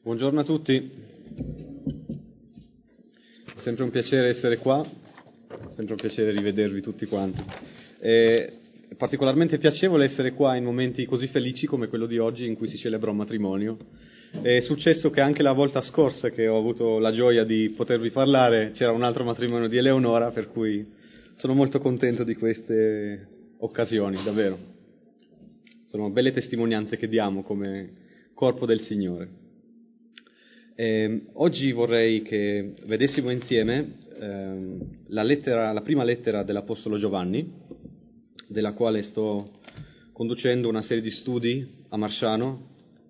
Buongiorno a tutti, sempre un piacere essere qua, sempre un piacere rivedervi tutti quanti. È particolarmente piacevole essere qua in momenti così felici come quello di oggi in cui si celebra un matrimonio. È successo che anche la volta scorsa che ho avuto la gioia di potervi parlare c'era un altro matrimonio di Eleonora, per cui sono molto contento di queste occasioni, davvero. Sono belle testimonianze che diamo come corpo del Signore. Oggi vorrei che vedessimo insieme la prima lettera dell'Apostolo Giovanni, della quale sto conducendo una serie di studi a Marsciano.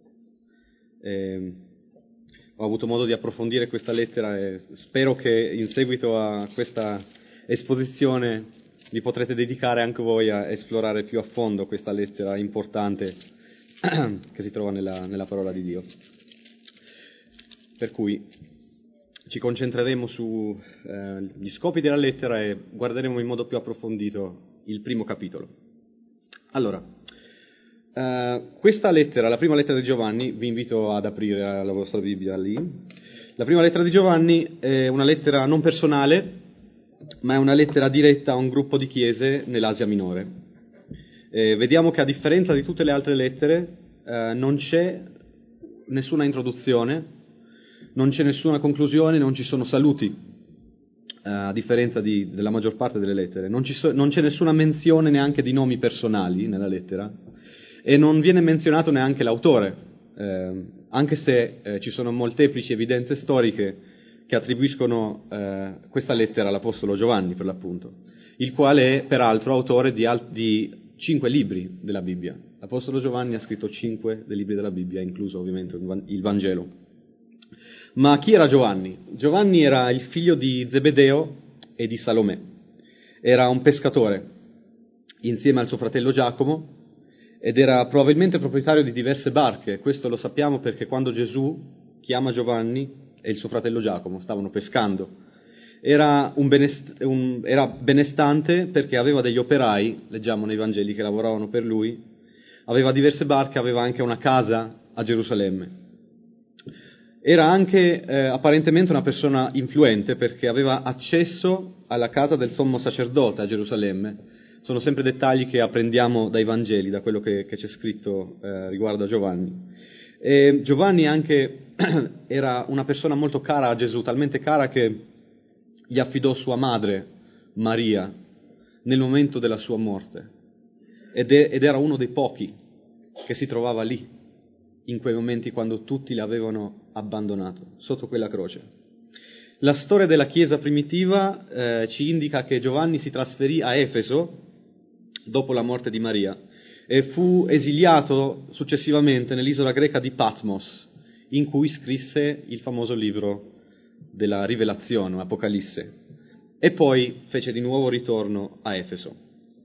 Ho avuto modo di approfondire questa lettera e spero che in seguito a questa esposizione vi potrete dedicare anche voi a esplorare più a fondo questa lettera importante che si trova nella parola di Dio. Per cui ci concentreremo sugli scopi della lettera e guarderemo in modo più approfondito il primo capitolo. Allora, questa lettera, la prima lettera di Giovanni, vi invito ad aprire la vostra Bibbia lì. La prima lettera di Giovanni è una lettera non personale, ma è una lettera diretta a un gruppo di chiese nell'Asia Minore. Vediamo che a differenza di tutte le altre lettere non c'è nessuna introduzione, non c'è nessuna conclusione, non ci sono saluti, a differenza della maggior parte delle lettere. Non c'è nessuna menzione neanche di nomi personali nella lettera e non viene menzionato neanche l'autore, anche se ci sono molteplici evidenze storiche che attribuiscono questa lettera all'Apostolo Giovanni, per l'appunto, il quale è peraltro autore di 5 libri della Bibbia. L'Apostolo Giovanni ha scritto 5 dei libri della Bibbia, incluso ovviamente il Vangelo. Ma chi era Giovanni? Giovanni era il figlio di Zebedeo e di Salomè. Era un pescatore, insieme al suo fratello Giacomo, ed era probabilmente proprietario di diverse barche. Questo lo sappiamo perché quando Gesù chiama Giovanni e il suo fratello Giacomo stavano pescando. Era benestante perché aveva degli operai, leggiamo nei Vangeli, che lavoravano per lui, aveva diverse barche, aveva anche una casa a Gerusalemme. Era anche apparentemente una persona influente perché aveva accesso alla casa del sommo sacerdote a Gerusalemme. Sono sempre dettagli che apprendiamo dai Vangeli, da quello che c'è scritto riguardo a Giovanni. E Giovanni anche era una persona molto cara a Gesù, talmente cara che gli affidò sua madre, Maria, nel momento della sua morte. Ed era uno dei pochi che si trovava lì, in quei momenti quando tutti l'avevano abbandonato, sotto quella croce. La storia della Chiesa primitiva ci indica che Giovanni si trasferì a Efeso dopo la morte di Maria e fu esiliato successivamente nell'isola greca di Patmos, in cui scrisse il famoso libro della Rivelazione, Apocalisse, e poi fece di nuovo ritorno a Efeso.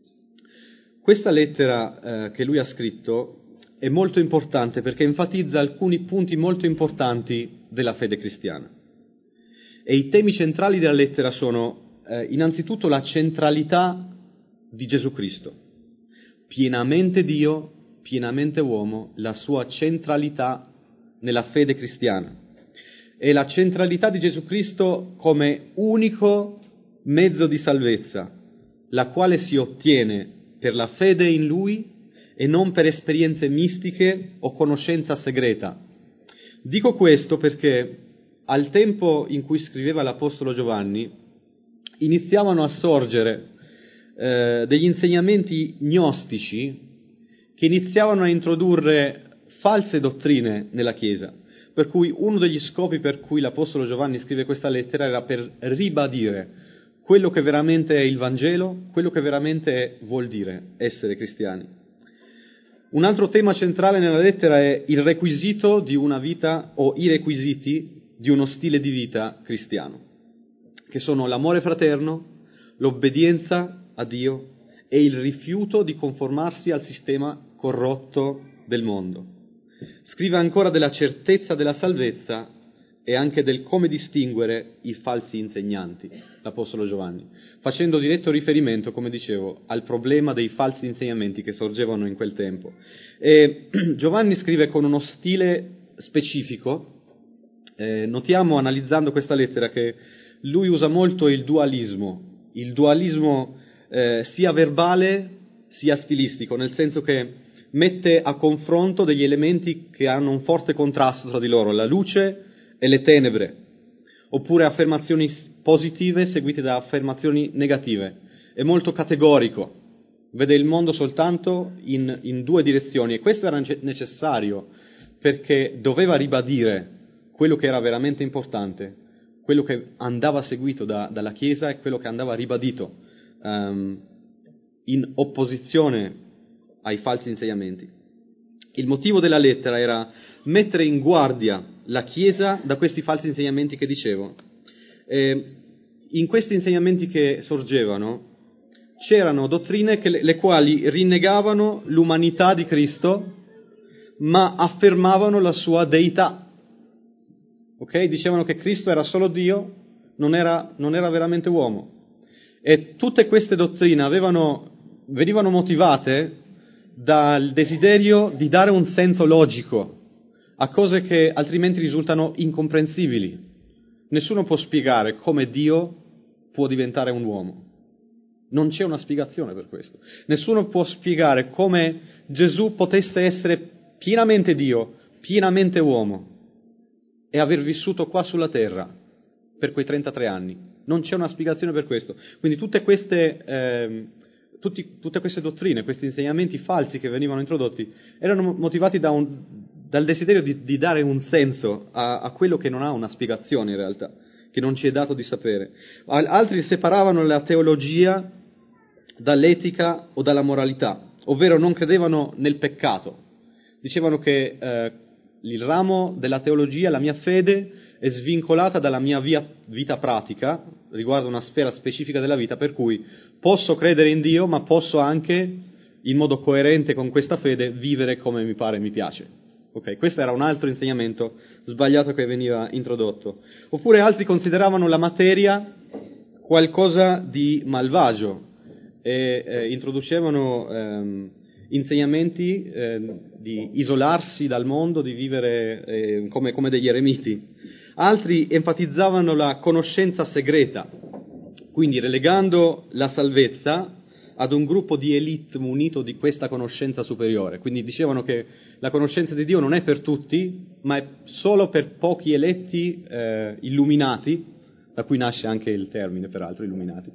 Questa lettera che lui ha scritto è molto importante perché enfatizza alcuni punti molto importanti della fede cristiana. E i temi centrali della lettera sono innanzitutto la centralità di Gesù Cristo, pienamente Dio, pienamente uomo, la sua centralità nella fede cristiana. E la centralità di Gesù Cristo come unico mezzo di salvezza, la quale si ottiene per la fede in Lui e non per esperienze mistiche o conoscenza segreta. Dico questo perché al tempo in cui scriveva l'Apostolo Giovanni iniziavano a sorgere degli insegnamenti gnostici che iniziavano a introdurre false dottrine nella Chiesa, per cui uno degli scopi per cui l'Apostolo Giovanni scrive questa lettera era per ribadire quello che veramente è il Vangelo, quello che veramente vuol dire essere cristiani. Un altro tema centrale nella lettera è il requisito di una vita o i requisiti di uno stile di vita cristiano, che sono l'amore fraterno, l'obbedienza a Dio e il rifiuto di conformarsi al sistema corrotto del mondo. Scrive ancora della certezza della salvezza e anche del come distinguere i falsi insegnanti, l'Apostolo Giovanni, facendo diretto riferimento, come dicevo, al problema dei falsi insegnamenti che sorgevano in quel tempo. E Giovanni scrive con uno stile specifico notiamo, analizzando questa lettera, che lui usa molto il dualismo sia verbale sia stilistico, nel senso che mette a confronto degli elementi che hanno un forte contrasto tra di loro, la luce e le tenebre, oppure affermazioni positive seguite da affermazioni negative. È molto categorico, vede il mondo soltanto in due direzioni, e questo era necessario perché doveva ribadire quello che era veramente importante, quello che andava seguito dalla Chiesa e quello che andava ribadito in opposizione ai falsi insegnamenti. Il motivo della lettera era mettere in guardia la Chiesa da questi falsi insegnamenti che dicevo. In questi insegnamenti che sorgevano c'erano dottrine le quali rinnegavano l'umanità di Cristo, ma affermavano la sua deità. Ok? Dicevano che Cristo era solo Dio, non era veramente uomo. E tutte queste dottrine venivano motivate dal desiderio di dare un senso logico a cose che altrimenti risultano incomprensibili. Nessuno può spiegare come Dio può diventare un uomo. Non c'è una spiegazione per questo. Nessuno può spiegare come Gesù potesse essere pienamente Dio, pienamente uomo, e aver vissuto qua sulla terra per quei 33 anni. Non c'è una spiegazione per questo. Quindi tutte queste dottrine, questi insegnamenti falsi che venivano introdotti, erano motivati dal desiderio di dare un senso a quello che non ha una spiegazione in realtà, che non ci è dato di sapere. Altri separavano la teologia dall'etica o dalla moralità, ovvero non credevano nel peccato. Dicevano che il ramo della teologia, la mia fede, è svincolata dalla mia vita pratica, riguardo una sfera specifica della vita, per cui posso credere in Dio, ma posso anche, in modo coerente con questa fede, vivere come mi pare e mi piace. Ok, questo era un altro insegnamento sbagliato che veniva introdotto. Oppure altri consideravano la materia qualcosa di malvagio e introducevano insegnamenti di isolarsi dal mondo, di vivere come degli eremiti. Altri enfatizzavano la conoscenza segreta, quindi relegando la salvezza ad un gruppo di elite munito di questa conoscenza superiore. Quindi dicevano che la conoscenza di Dio non è per tutti, ma è solo per pochi eletti illuminati, da cui nasce anche il termine, peraltro, illuminati.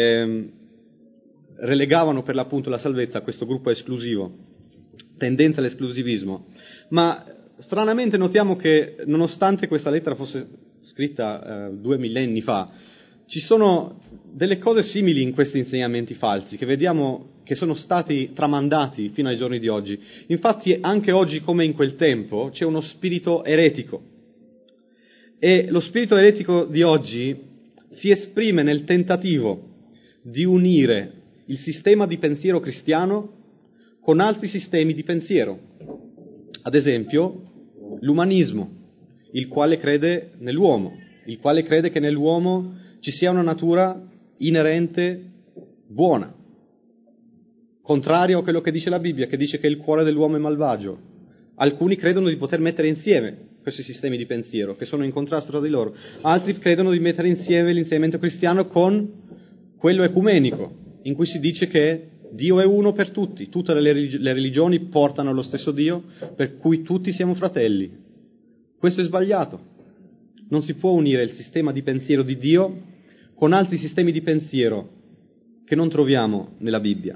Relegavano per l'appunto la salvezza a questo gruppo esclusivo, tendenza all'esclusivismo. Ma stranamente notiamo che, nonostante questa lettera fosse scritta 2 millenni fa, ci sono delle cose simili in questi insegnamenti falsi che vediamo che sono stati tramandati fino ai giorni di oggi. Infatti anche oggi, come in quel tempo, c'è uno spirito eretico, e lo spirito eretico di oggi si esprime nel tentativo di unire il sistema di pensiero cristiano con altri sistemi di pensiero. Ad esempio, l'umanismo, il quale crede nell'uomo, il quale crede che nell'uomo ci sia una natura inerente buona, contrario a quello che dice la Bibbia, che dice che il cuore dell'uomo è malvagio. Alcuni credono di poter mettere insieme questi sistemi di pensiero, che sono in contrasto tra di loro. Altri credono di mettere insieme l'insegnamento cristiano con quello ecumenico, in cui si dice che Dio è uno per tutti, tutte le religioni portano allo stesso Dio, per cui tutti siamo fratelli. Questo è sbagliato. Non si può unire il sistema di pensiero di Dio con altri sistemi di pensiero che non troviamo nella Bibbia.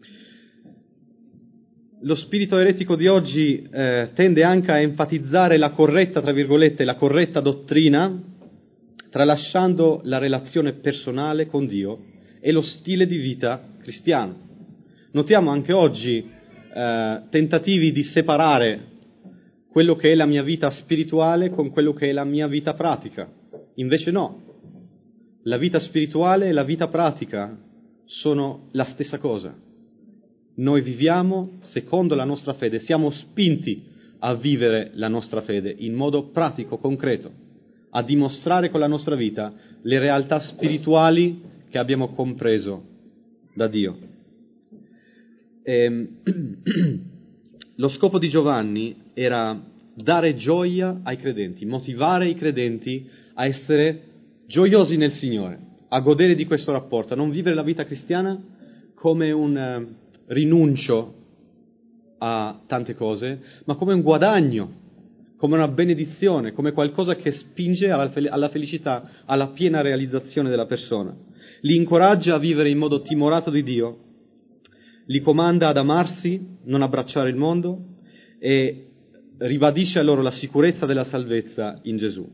Lo spirito eretico di oggi tende anche a enfatizzare la corretta, tra virgolette, la corretta dottrina, tralasciando la relazione personale con Dio e lo stile di vita cristiano. Notiamo anche oggi tentativi di separare quello che è la mia vita spirituale con quello che è la mia vita pratica. Invece no, la vita spirituale e la vita pratica sono la stessa cosa. Noi viviamo secondo la nostra fede, siamo spinti a vivere la nostra fede in modo pratico, concreto, a dimostrare con la nostra vita le realtà spirituali che abbiamo compreso da Dio. Lo scopo di Giovanni era dare gioia ai credenti, motivare i credenti a essere gioiosi nel Signore, a godere di questo rapporto, a non vivere la vita cristiana come un rinuncio a tante cose, ma come un guadagno, come una benedizione, come qualcosa che spinge alla felicità, alla piena realizzazione della persona. Li incoraggia a vivere in modo timorato di Dio, li comanda ad amarsi, non abbracciare il mondo, e ribadisce a loro la sicurezza della salvezza in Gesù.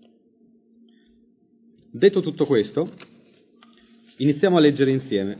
Detto tutto questo, iniziamo a leggere insieme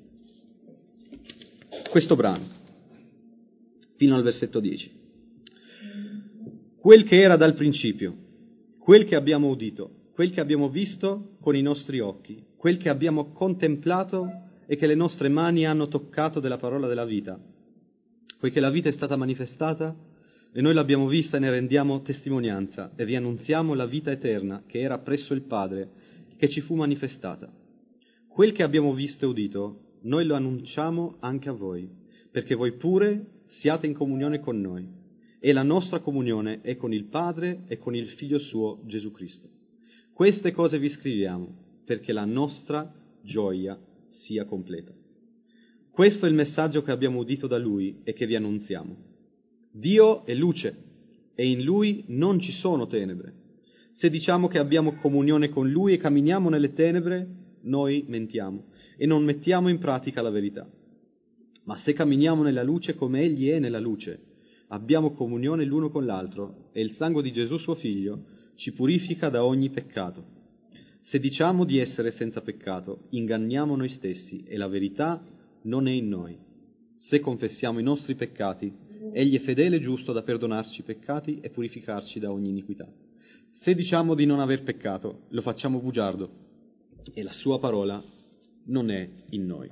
questo brano, fino al versetto 10. Quel che era dal principio, quel che abbiamo udito, quel che abbiamo visto con i nostri occhi, quel che abbiamo contemplato e che le nostre mani hanno toccato della parola della vita, poiché la vita è stata manifestata e noi l'abbiamo vista e ne rendiamo testimonianza e vi annunziamo la vita eterna che era presso il Padre, che ci fu manifestata. Quel che abbiamo visto e udito, noi lo annunciamo anche a voi, perché voi pure siate in comunione con noi. E la nostra comunione è con il Padre e con il Figlio suo, Gesù Cristo. Queste cose vi scriviamo, perché la nostra gioia sia completa. Questo è il messaggio che abbiamo udito da Lui e che vi annunziamo. Dio è luce e in Lui non ci sono tenebre. Se diciamo che abbiamo comunione con Lui e camminiamo nelle tenebre, noi mentiamo e non mettiamo in pratica la verità. Ma se camminiamo nella luce come Egli è nella luce, abbiamo comunione l'uno con l'altro e il sangue di Gesù suo Figlio ci purifica da ogni peccato. Se diciamo di essere senza peccato, inganniamo noi stessi e la verità non è in noi. Se confessiamo i nostri peccati, Egli è fedele e giusto da perdonarci i peccati e purificarci da ogni iniquità. Se diciamo di non aver peccato, lo facciamo bugiardo e la sua parola non è in noi.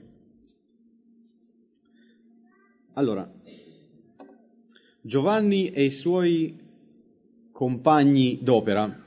Allora, Giovanni e i suoi compagni d'opera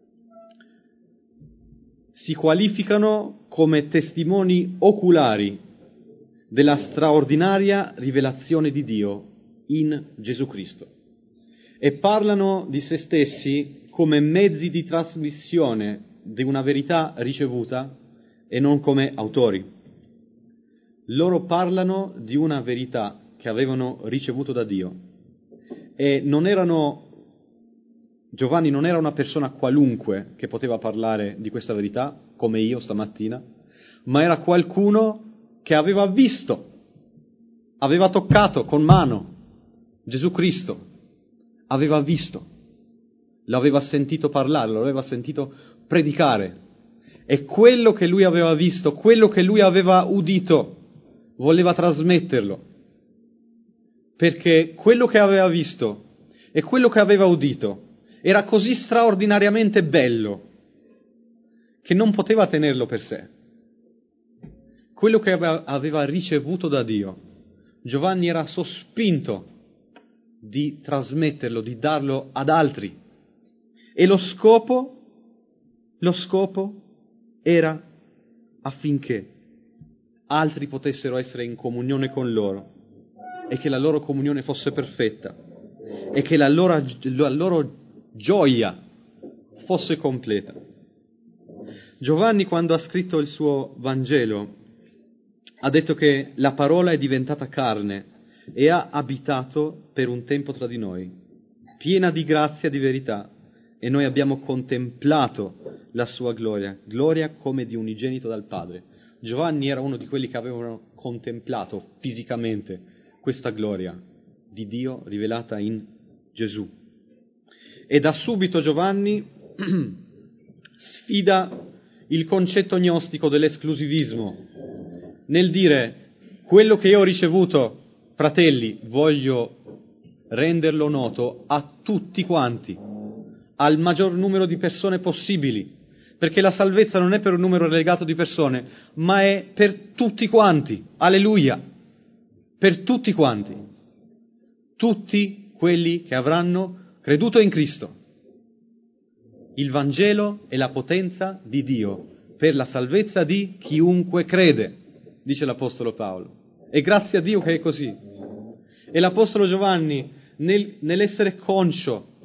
si qualificano come testimoni oculari della straordinaria rivelazione di Dio in Gesù Cristo e parlano di se stessi come mezzi di trasmissione di una verità ricevuta e non come autori. Loro parlano di una verità che avevano ricevuto da Dio. E Giovanni non era una persona qualunque che poteva parlare di questa verità, come io stamattina, ma era qualcuno che aveva visto, aveva toccato con mano Gesù Cristo, aveva visto, l'aveva sentito parlare, lo aveva sentito predicare. E quello che lui aveva visto, quello che lui aveva udito, voleva trasmetterlo. Perché quello che aveva visto e quello che aveva udito era così straordinariamente bello che non poteva tenerlo per sé. Quello che aveva ricevuto da Dio, Giovanni era sospinto di trasmetterlo, di darlo ad altri. E lo scopo era affinché altri potessero essere in comunione con loro e che la loro comunione fosse perfetta e che la loro gioia fosse completa. Giovanni, quando ha scritto il suo Vangelo, ha detto che la parola è diventata carne e ha abitato per un tempo tra di noi, piena di grazia e di verità, e noi abbiamo contemplato la sua gloria come di unigenito dal Padre. Giovanni era uno di quelli che avevano contemplato fisicamente questa gloria di Dio rivelata in Gesù. E da subito Giovanni sfida il concetto gnostico dell'esclusivismo nel dire: quello che io ho ricevuto, fratelli, voglio renderlo noto a tutti quanti, al maggior numero di persone possibili, perché la salvezza non è per un numero relegato di persone, ma è per tutti quanti. Alleluia! Per tutti quanti. Tutti quelli che avranno creduto in Cristo. Il Vangelo è la potenza di Dio per la salvezza di chiunque crede, dice l'Apostolo Paolo. E grazie a Dio che è così. E l'Apostolo Giovanni, nell'essere conscio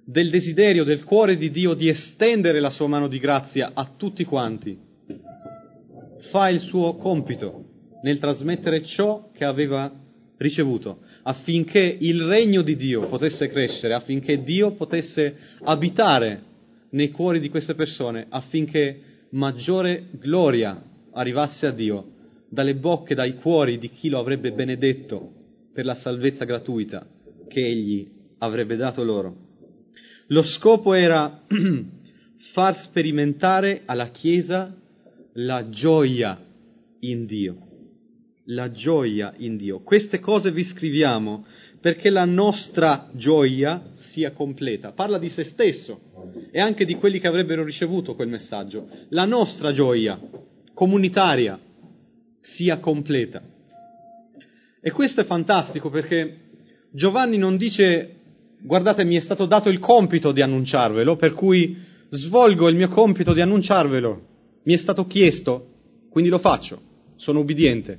del desiderio del cuore di Dio di estendere la sua mano di grazia a tutti quanti, fa il suo compito nel trasmettere ciò che aveva ricevuto, affinché il regno di Dio potesse crescere, affinché Dio potesse abitare nei cuori di queste persone, affinché maggiore gloria arrivasse a Dio dalle bocche, dai cuori di chi lo avrebbe benedetto per la salvezza gratuita che Egli avrebbe dato loro. Lo scopo era far sperimentare alla Chiesa la gioia in Dio. La gioia in Dio. Queste cose vi scriviamo perché la nostra gioia sia completa. Parla di se stesso e anche di quelli che avrebbero ricevuto quel messaggio. La nostra gioia comunitaria sia completa. E questo è fantastico perché Giovanni non dice: guardate, mi è stato dato il compito di annunciarvelo, per cui svolgo il mio compito di annunciarvelo. Mi è stato chiesto, quindi lo faccio, sono ubbidiente.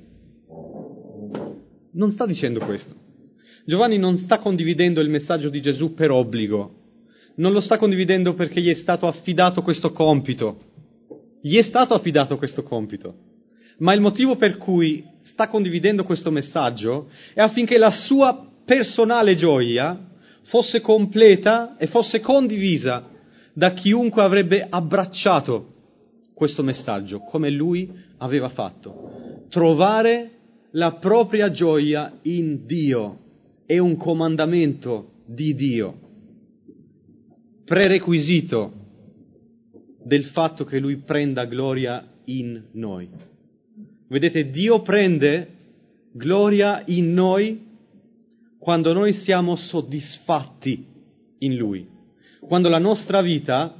Non sta dicendo questo. Giovanni non sta condividendo il messaggio di Gesù per obbligo, non lo sta condividendo perché gli è stato affidato questo compito. Gli è stato affidato questo compito, ma il motivo per cui sta condividendo questo messaggio è affinché la sua personale gioia fosse completa e fosse condivisa da chiunque avrebbe abbracciato questo messaggio, come lui aveva fatto. Trovare la propria gioia in Dio è un comandamento di Dio, prerequisito del fatto che Lui prenda gloria in noi. Vedete, Dio prende gloria in noi quando noi siamo soddisfatti in Lui, quando la nostra vita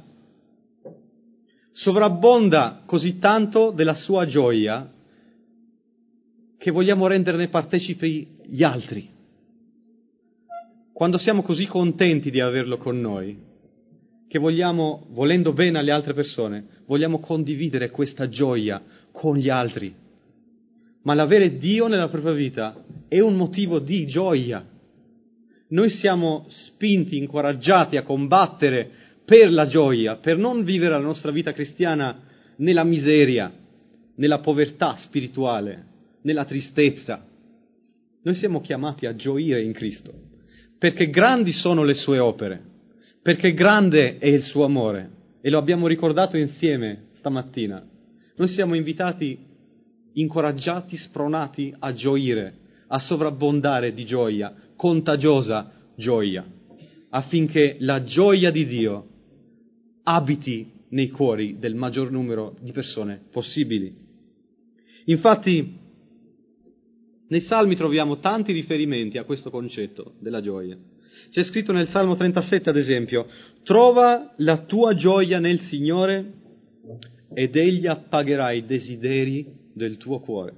sovrabbonda così tanto della sua gioia che vogliamo renderne partecipi gli altri. Quando siamo così contenti di averlo con noi, che vogliamo, volendo bene alle altre persone, vogliamo condividere questa gioia con gli altri. Ma l'avere Dio nella propria vita è un motivo di gioia. Noi siamo spinti, incoraggiati a combattere per la gioia, per non vivere la nostra vita cristiana nella miseria, nella povertà spirituale, nella tristezza. Noi siamo chiamati a gioire in Cristo, perché grandi sono le sue opere, perché grande è il suo amore, e lo abbiamo ricordato insieme stamattina. Noi siamo invitati, incoraggiati, spronati a gioire, a sovrabbondare di gioia, contagiosa gioia, affinché la gioia di Dio abiti nei cuori del maggior numero di persone possibili. Infatti, nei Salmi troviamo tanti riferimenti a questo concetto della gioia. C'è scritto nel Salmo 37, ad esempio: trova la tua gioia nel Signore ed Egli appagherà i desideri del tuo cuore.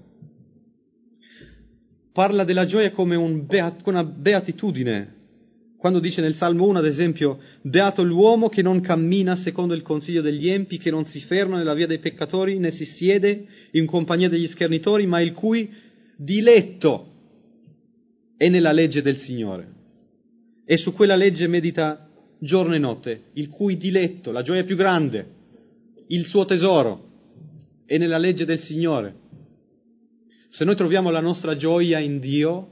Parla della gioia come una beatitudine, quando dice nel Salmo 1, ad esempio: beato l'uomo che non cammina secondo il consiglio degli empi, che non si ferma nella via dei peccatori, né si siede in compagnia degli schernitori, ma il cui diletto è nella legge del Signore. E su quella legge medita giorno e notte, il cui diletto, la gioia più grande, il suo tesoro, è nella legge del Signore. Se noi troviamo la nostra gioia in Dio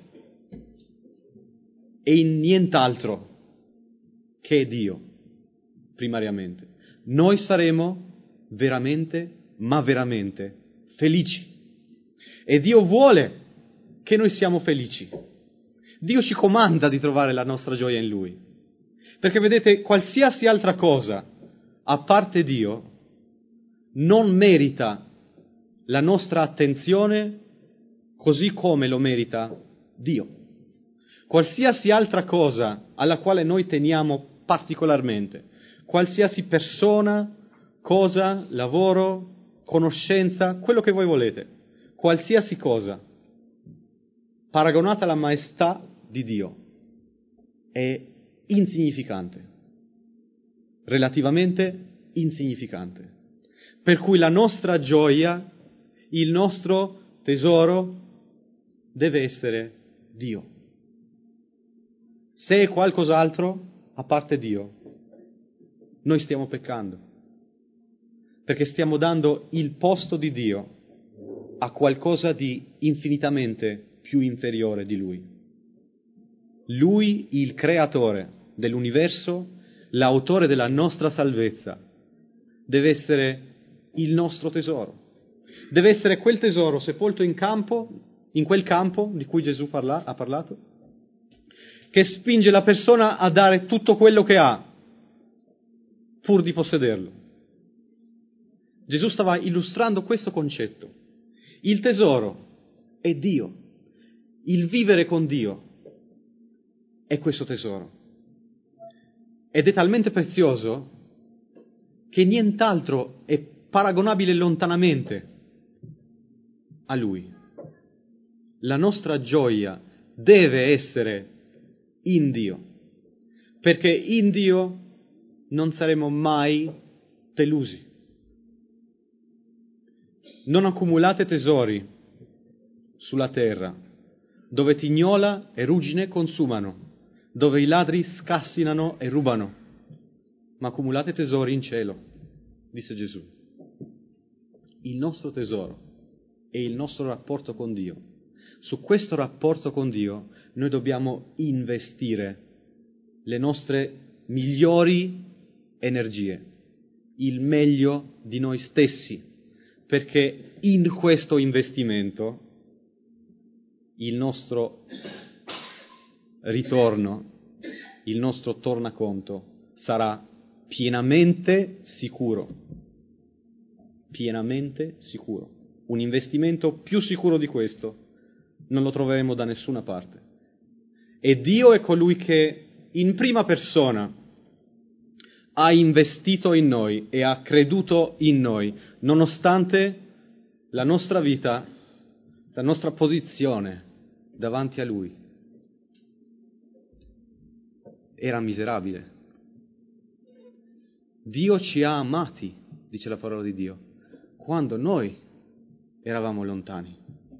e in nient'altro che Dio, primariamente, noi saremo veramente, ma veramente felici. E Dio vuole che noi siamo felici. Dio ci comanda di trovare la nostra gioia in Lui. Perché vedete, qualsiasi altra cosa, a parte Dio, non merita la nostra attenzione così come lo merita Dio. Qualsiasi altra cosa alla quale noi teniamo particolarmente, qualsiasi persona, cosa, lavoro, conoscenza, quello che voi volete, qualsiasi cosa, paragonata alla maestà di Dio, è insignificante, relativamente insignificante. Per cui la nostra gioia, il nostro tesoro, deve essere Dio. Se è qualcos'altro, a parte Dio, noi stiamo peccando, perché stiamo dando il posto di Dio a qualcosa di infinitamente più inferiore di Lui. Lui, il creatore dell'universo, l'autore della nostra salvezza, deve essere il nostro tesoro. Deve essere quel tesoro sepolto in quel campo di cui Gesù ha parlato, che spinge la persona a dare tutto quello che ha pur di possederlo. Gesù stava illustrando questo concetto. Il tesoro è Dio. Il vivere con Dio è questo tesoro. Ed è talmente prezioso che nient'altro è paragonabile lontanamente a Lui. La nostra gioia deve essere in Dio, perché in Dio non saremo mai delusi. Non accumulate tesori sulla terra, dove tignola e ruggine consumano, dove i ladri scassinano e rubano, ma accumulate tesori in cielo, disse Gesù. Il nostro tesoro è il nostro rapporto con Dio. Su questo rapporto con Dio noi dobbiamo investire le nostre migliori energie, il meglio di noi stessi, perché in questo investimento il nostro ritorno, il nostro tornaconto sarà pienamente sicuro. Pienamente sicuro. Un investimento più sicuro di questo non lo troveremo da nessuna parte. E Dio è colui che in prima persona ha investito in noi e ha creduto in noi, nonostante la nostra vita, la nostra posizione davanti a Lui era miserabile. Dio ci ha amati, dice la parola di Dio, quando noi eravamo lontani.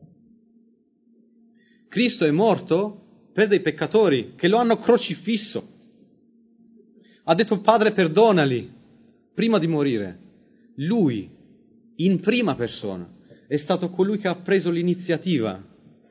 Cristo è morto per dei peccatori che lo hanno crocifisso. Ha detto: Padre, perdonali, prima di morire. Lui, in prima persona, è stato colui che ha preso l'iniziativa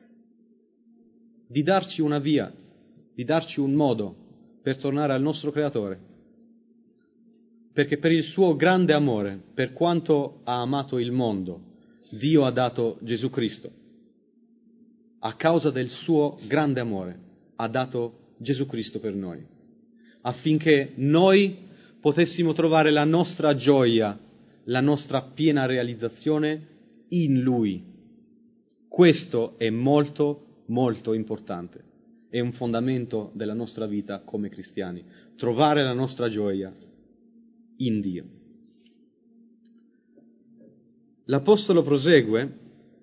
di darci una via, di darci un modo per tornare al nostro Creatore. Perché per il suo grande amore, per quanto ha amato il mondo, Dio ha dato Gesù Cristo. A causa del suo grande amore ha dato Gesù Cristo per noi, affinché noi potessimo trovare la nostra gioia, la nostra piena realizzazione in Lui. Questo è molto, molto importante. È un fondamento della nostra vita come cristiani. Trovare la nostra gioia in Dio. L'Apostolo prosegue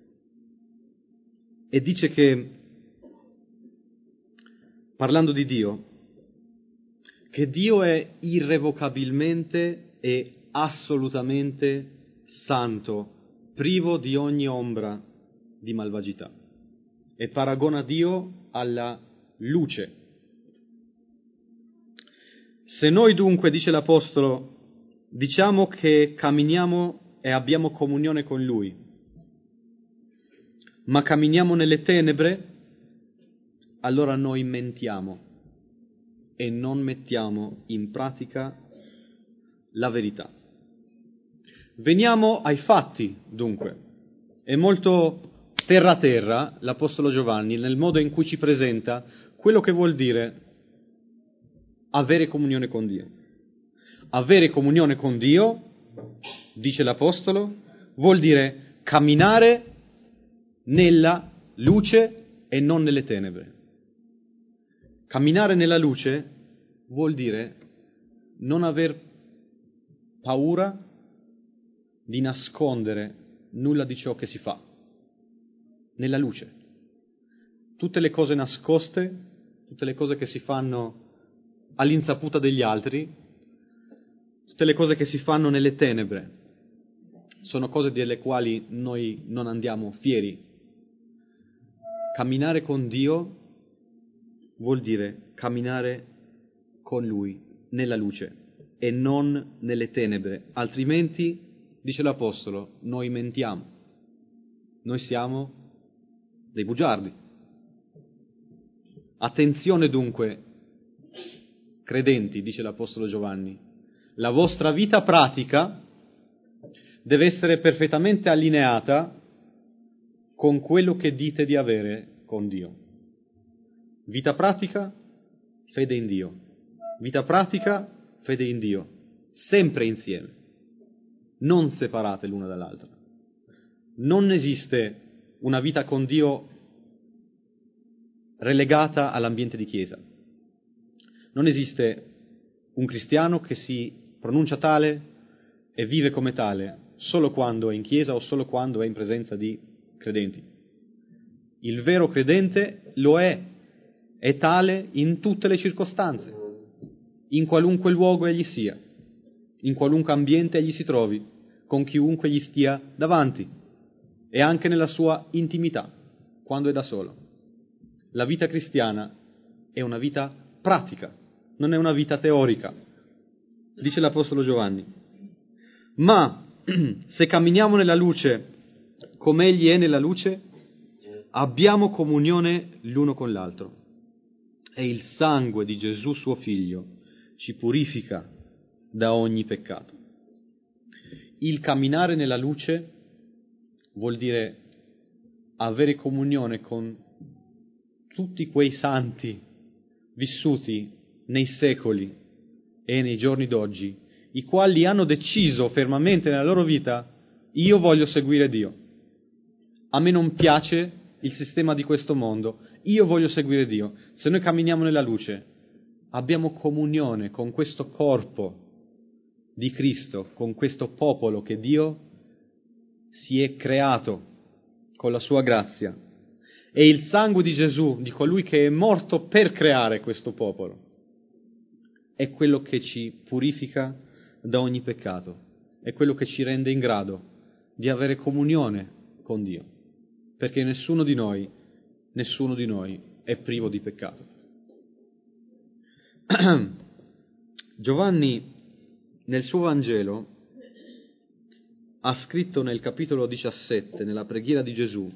e dice che, parlando di Dio, che Dio è irrevocabilmente e assolutamente santo, privo di ogni ombra di malvagità, e paragona Dio alla luce. Se noi dunque, dice l'Apostolo, diciamo che camminiamo e abbiamo comunione con Lui, ma camminiamo nelle tenebre, allora noi mentiamo e non mettiamo in pratica la verità. Veniamo ai fatti, dunque. È molto terra l'Apostolo Giovanni nel modo in cui ci presenta quello che vuol dire avere comunione con Dio. Avere comunione con Dio, dice l'Apostolo, vuol dire camminare nella luce e non nelle tenebre. Camminare nella luce vuol dire non aver paura di nascondere nulla di ciò che si fa. Nella luce. Tutte le cose nascoste, tutte le cose che si fanno all'insaputa degli altri, tutte le cose che si fanno nelle tenebre, sono cose delle quali noi non andiamo fieri. Camminare con Dio vuol dire camminare con Lui nella luce e non nelle tenebre, altrimenti, dice l'Apostolo, noi mentiamo, noi siamo dei bugiardi. Attenzione dunque, credenti, dice l'Apostolo Giovanni, la vostra vita pratica deve essere perfettamente allineata con quello che dite di avere con Dio. Vita pratica, fede in Dio. Vita pratica, fede in Dio. Sempre insieme, non separate l'una dall'altra. Non esiste una vita con Dio relegata all'ambiente di chiesa. Non esiste un cristiano che si pronuncia tale e vive come tale solo quando è in chiesa o solo quando è in presenza di credenti. Il vero credente lo è tale in tutte le circostanze, in qualunque luogo egli sia, in qualunque ambiente egli si trovi, con chiunque gli stia davanti, e anche nella sua intimità, quando è da solo. La vita cristiana è una vita pratica, non è una vita teorica, dice l'Apostolo Giovanni. Ma se camminiamo nella luce come Egli è nella luce, abbiamo comunione l'uno con l'altro e il sangue di Gesù suo Figlio ci purifica da ogni peccato. Il camminare nella luce vuol dire avere comunione con tutti quei santi vissuti nei secoli e nei giorni d'oggi, i quali hanno deciso fermamente nella loro vita: io voglio seguire Dio. A me non piace il sistema di questo mondo, io voglio seguire Dio. Se noi camminiamo nella luce, abbiamo comunione con questo corpo di Cristo, con questo popolo che Dio si è creato con la sua grazia. E il sangue di Gesù, di colui che è morto per creare questo popolo, è quello che ci purifica da ogni peccato, è quello che ci rende in grado di avere comunione con Dio, perché nessuno di noi è privo di peccato. Giovanni nel suo Vangelo ha scritto nel capitolo 17, nella preghiera di Gesù,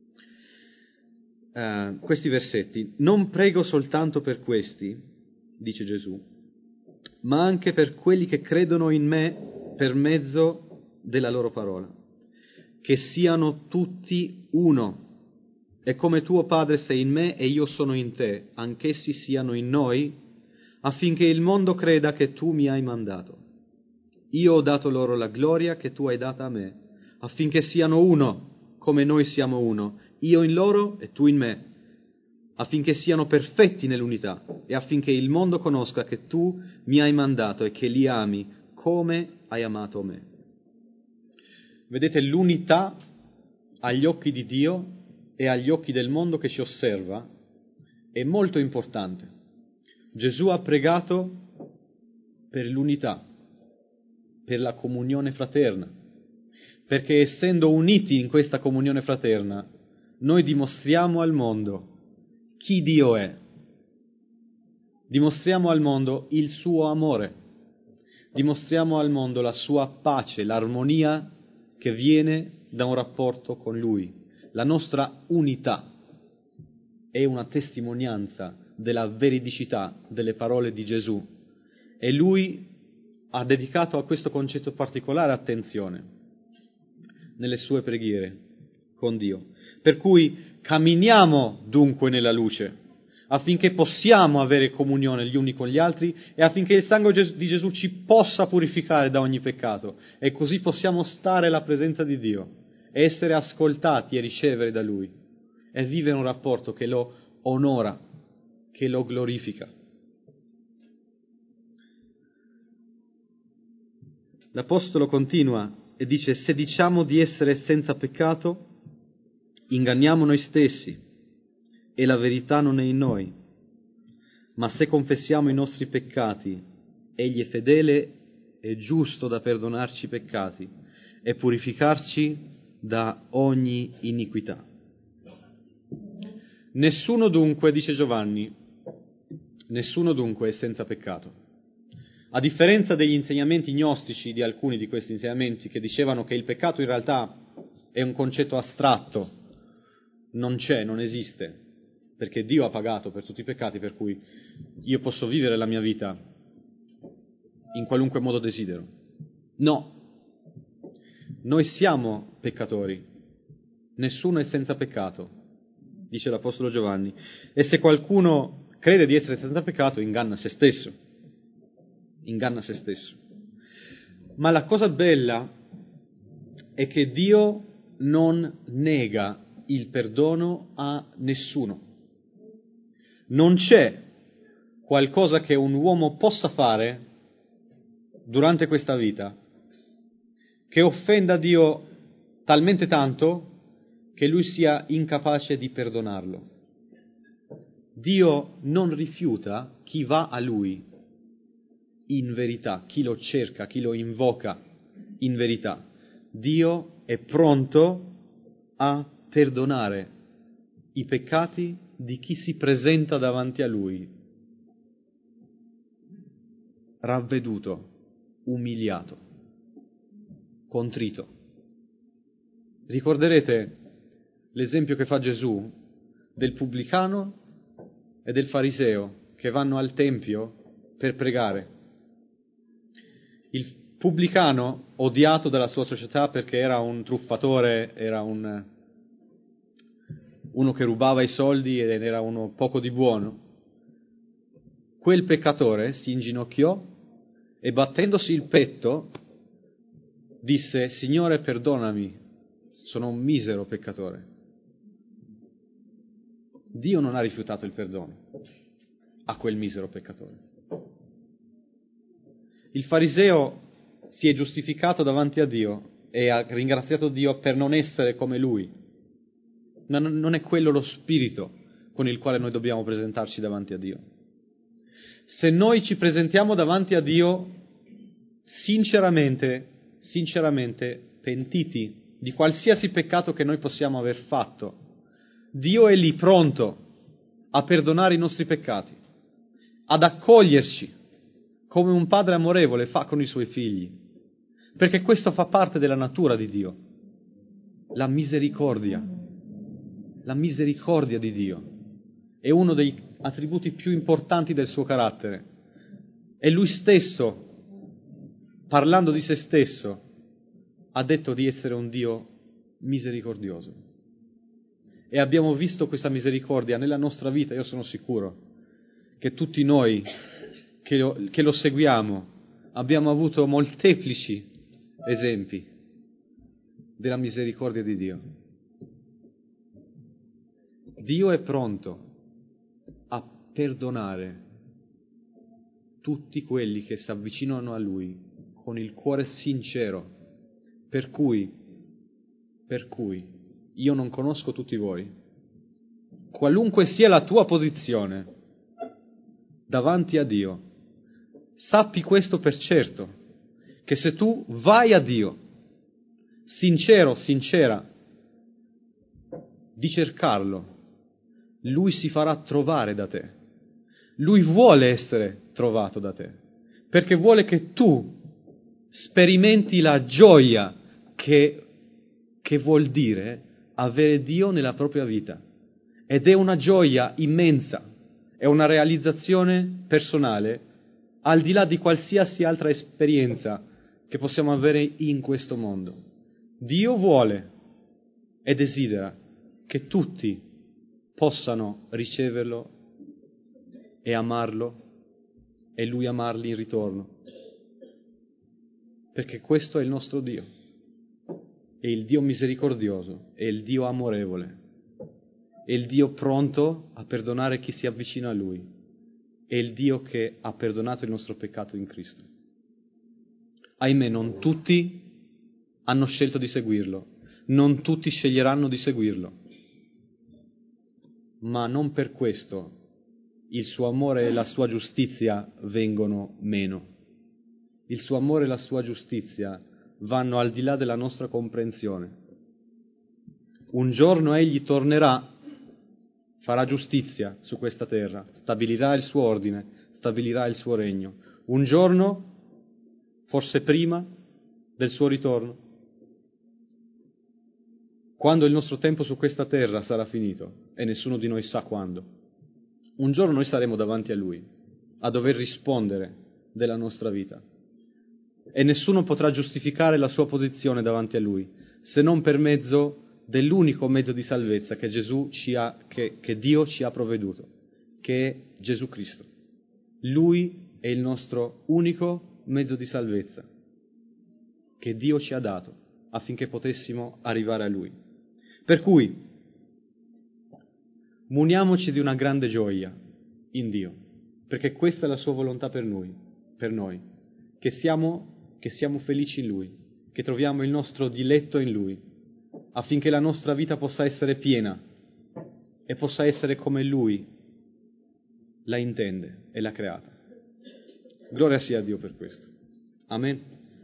questi versetti: non prego soltanto per questi, dice Gesù, ma anche per quelli che credono in me per mezzo della loro parola, che siano tutti uno, e come tuo Padre sei in me e io sono in te, anch'essi siano in noi, affinché il mondo creda che tu mi hai mandato. Io ho dato loro la gloria che tu hai data a me, affinché siano uno, come noi siamo uno, io in loro e tu in me, affinché siano perfetti nell'unità e affinché il mondo conosca che tu mi hai mandato e che li ami come hai amato me. Vedete, l'unità agli occhi di Dio e agli occhi del mondo che ci osserva è molto importante. Gesù ha pregato per l'unità, per la comunione fraterna, perché essendo uniti in questa comunione fraterna, noi dimostriamo al mondo chi Dio è, dimostriamo al mondo il suo amore, dimostriamo al mondo la sua pace, l'armonia che viene da un rapporto con Lui. La nostra unità è una testimonianza della veridicità delle parole di Gesù e Lui ha dedicato a questo concetto particolare attenzione nelle sue preghiere con Dio. Per cui camminiamo dunque nella luce, affinché possiamo avere comunione gli uni con gli altri e affinché il sangue di Gesù ci possa purificare da ogni peccato e così possiamo stare alla presenza di Dio, essere ascoltati e ricevere da Lui e vivere un rapporto che lo onora, che lo glorifica. L'Apostolo continua e dice: se diciamo di essere senza peccato, inganniamo noi stessi e la verità non è in noi. Ma se confessiamo i nostri peccati, Egli è fedele e giusto da perdonarci i peccati e purificarci da ogni iniquità. Nessuno dunque, dice Giovanni, nessuno dunque è senza peccato. A differenza degli insegnamenti gnostici, di alcuni di questi insegnamenti che dicevano che il peccato in realtà è un concetto astratto, non c'è, non esiste, perché Dio ha pagato per tutti i peccati, per cui io posso vivere la mia vita in qualunque modo desidero. No, noi siamo peccatori, nessuno è senza peccato, dice l'Apostolo Giovanni, e se qualcuno crede di essere senza peccato inganna se stesso. Ma la cosa bella è che Dio non nega il perdono a nessuno. Non c'è qualcosa che un uomo possa fare durante questa vita che offenda Dio talmente tanto che lui sia incapace di perdonarlo. Dio non rifiuta chi va a lui in verità, chi lo cerca, chi lo invoca in verità. Dio è pronto a perdonare i peccati di chi si presenta davanti a lui, ravveduto, umiliato, contrito. Ricorderete l'esempio che fa Gesù del pubblicano e del fariseo che vanno al tempio per pregare. Il pubblicano, odiato dalla sua società perché era un truffatore, era uno che rubava i soldi ed era uno poco di buono, quel peccatore si inginocchiò e battendosi il petto disse: Signore, perdonami, sono un misero peccatore. Dio non ha rifiutato il perdono a quel misero peccatore. Il fariseo si è giustificato davanti a Dio e ha ringraziato Dio per non essere come lui. Ma non è quello lo spirito con il quale noi dobbiamo presentarci davanti a Dio. Se noi ci presentiamo davanti a Dio sinceramente pentiti di qualsiasi peccato che noi possiamo aver fatto, Dio è lì pronto a perdonare i nostri peccati, ad accoglierci come un padre amorevole fa con i suoi figli, perché questo fa parte della natura di Dio, la misericordia di Dio è uno degli attributi più importanti del suo carattere, e lui stesso, parlando di se stesso, ha detto di essere un Dio misericordioso, e abbiamo visto questa misericordia nella nostra vita. Io sono sicuro che tutti noi che lo seguiamo abbiamo avuto molteplici esempi della misericordia di Dio. Dio è pronto a perdonare tutti quelli che si avvicinano a Lui con il cuore sincero, per cui io non conosco tutti voi. Qualunque sia la tua posizione davanti a Dio, sappi questo per certo, che se tu vai a Dio, sincera, di cercarlo, Lui si farà trovare da te. Lui vuole essere trovato da te, perché vuole che tu sperimenti la gioia che vuol dire avere Dio nella propria vita. Ed è una gioia immensa, è una realizzazione personale al di là di qualsiasi altra esperienza che possiamo avere in questo mondo. Dio vuole e desidera che tutti possano riceverlo e amarlo e Lui amarli in ritorno, perché questo è il nostro Dio, è il Dio misericordioso, è il Dio amorevole, è il Dio pronto a perdonare chi si avvicina a Lui, è il Dio che ha perdonato il nostro peccato in Cristo. Ahimè, non tutti hanno scelto di seguirlo, non tutti sceglieranno di seguirlo, ma non per questo il suo amore e la sua giustizia vengono meno. Il suo amore e la sua giustizia vanno al di là della nostra comprensione. Un giorno Egli tornerà, farà giustizia su questa terra, stabilirà il suo ordine, stabilirà il suo regno. Un giorno, forse prima del suo ritorno, quando il nostro tempo su questa terra sarà finito, e nessuno di noi sa quando, un giorno noi saremo davanti a Lui, a dover rispondere della nostra vita. E nessuno potrà giustificare la sua posizione davanti a Lui, se non per mezzo dell'unico mezzo di salvezza che Dio ci ha provveduto, che è Gesù Cristo. Lui è il nostro unico mezzo di salvezza che Dio ci ha dato affinché potessimo arrivare a Lui. Per cui muniamoci di una grande gioia in Dio, perché questa è la sua volontà per noi, che siamo felici in Lui, che troviamo il nostro diletto in Lui, affinché la nostra vita possa essere piena e possa essere come Lui la intende e l'ha creata. Gloria sia a Dio per questo. Amen.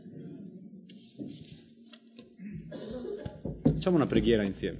Facciamo una preghiera insieme.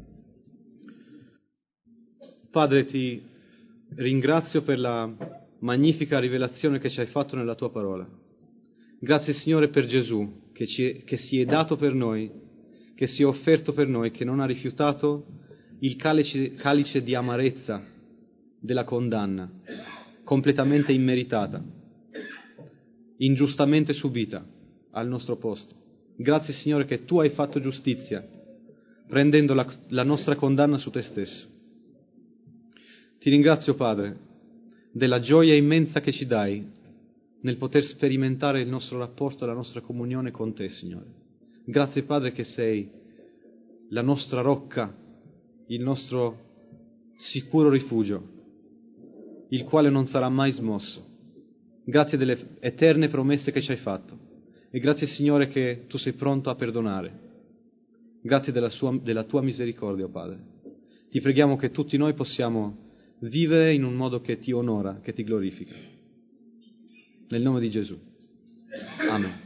Padre, ti ringrazio per la magnifica rivelazione che ci hai fatto nella tua parola. Grazie, Signore, per Gesù, che si è dato per noi, che si è offerto per noi, che non ha rifiutato il calice di amarezza della condanna, completamente immeritata, ingiustamente subita al nostro posto. Grazie, Signore, che tu hai fatto giustizia, prendendo la nostra condanna su te stesso. Ti ringrazio, Padre, della gioia immensa che ci dai nel poter sperimentare il nostro rapporto, la nostra comunione con te, Signore. Grazie, Padre, che sei la nostra rocca, il nostro sicuro rifugio, il quale non sarà mai smosso. Grazie delle eterne promesse che ci hai fatto e grazie, Signore, che tu sei pronto a perdonare. Grazie della tua misericordia, Padre. Ti preghiamo che tutti noi possiamo vivere in un modo che ti onora, che ti glorifica. Nel nome di Gesù. Amen.